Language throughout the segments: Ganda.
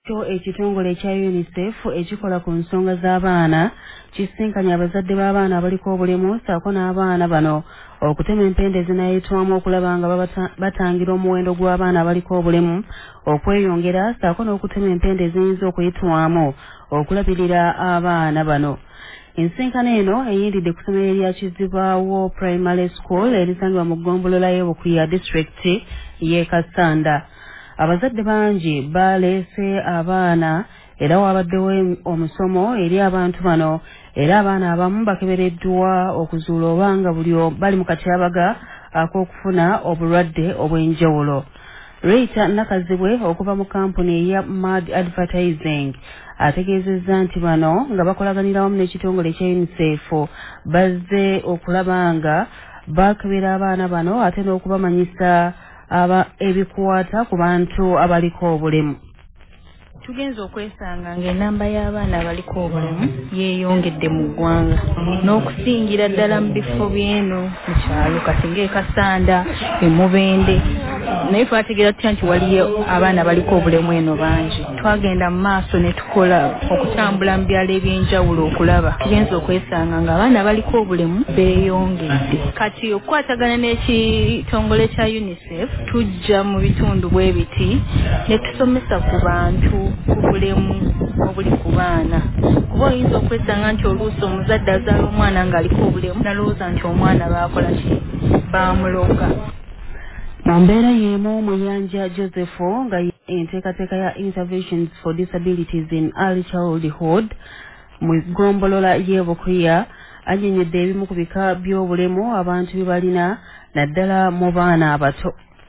Kyo ekitongole ekya UNICEF ekikola ku nsonga z'abaana kisinkanye abazadde b'abaana abaliko obulemu ssaako n'abaana bano okutema empenda ezinaayitwamu okulaba nga batangira omuwendo gw'abaana abaliko obulemu okweyongera ssaako n'okutema empenda eziyinza okuyitwamu okulabirira abaana bano. Ensinkano eno eyindidde ku ssomero erya Kizibwawo Primary School erisangibwa mu ggombolola y'Obukuya District y'e Kasanda. Abazadde bangi baleese abaana era wabaddewo omusomo eri abantu bano era abaana abamu bakebereddwa okuzuula oba nga bali mu katyabaga ak'okufuna obulwadde obw'enjawulo. Rita Nakazibwe okuva mu kampuni eya Mad Advertising ategeezezza nti bano nga bakolaganira wamu n'ekitongole ekya UNICEF bazze okulaba nga bakebera abaana bano ate n'okubamanyisa ebikwata ku bantu abaliko obulemu. Tugenza okwesanga ng'ennamba y'abaana abaliko obulemu yeeyongedde mu ggwanga n'okusingira ddala mu bifo by'eno mu kyalo kati ng'e Kasanda, e Mubende. Naye twategeera tutya nti waliyo abaana abaliko obulemu eno bangi. Twagenda mu maaso ne tukola okutambula mu byalo eby'enjawulo okulaba. Tugenza okwesanga ng'abaana abaliko obulemu beeyongedde. Kati okukwatagana n'ekitongole kya UNICEF tujja mu bitundu bwe biti ne tusomesa ku bantu ku bulemu obuli ku baana. Kuba oyinza okwesanga nti oluusi omuzadde azaala omwana ng'aliko obulemu nalowooza nti omwana baakola ki baamuloga. Mu mbeera y'emu Muyanja Joseph nga enteekateeka ya Interventions for Disabilities in Early Childhood mu ggombolola y'e Bukuya annyonnyodde ebimu ku bika by'obulemu abantu bye balina naddala mu baana abato.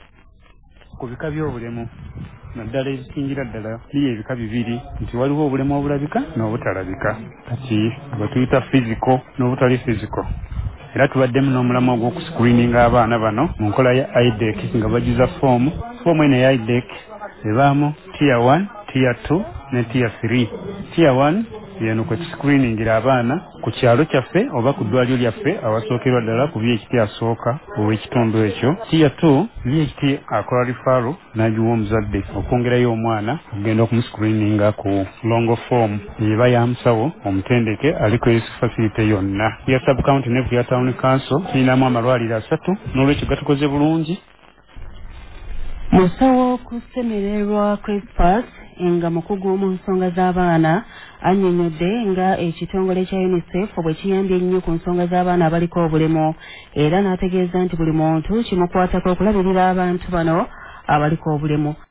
Ku bika by'obulemu naddala ebisingira ddala biri ebika bibiri nti waliwo obulemu obulabika n'obutalabika kati bwetuyita physical n'obutali physical. Era tubaddemu n'omulamwa ogw'okuscreeninga abaana bano mu nkola ya IDEC nga bajuza foomu eno ya IDEC ebaamu tier 1, tier 2 ne tier 3. Tier 1 yeno kwe tuscreeningira abaana ku kyalo kyaffe oba ku ddwaliro lyaffe awasookerwa ddala ku byekiti asooka ow'ekitundu ekyo. Tier 2 byekiti akola rifaro n'agiwa omuzadde okwongerayo omwana okugenda okumuscreeninga ku longo form eba ya musawo omutendeke aliko esi facility yonna. Ya sub-county ne ya town council tulinamu amalwaliro 3 n'olwekyo gatukoze bulungi. Musawo kusemererwa Crispas nga mukugu mu nsonga z'abaana annyonnyodde nga ekitongole kya UNICEF bwe kiyambye ennyo ku nsonga z'abaana abaliko obulemu era n'ategeeza nti buli muntu kimukwatako okulabirira abantu bano abaliko obulemu.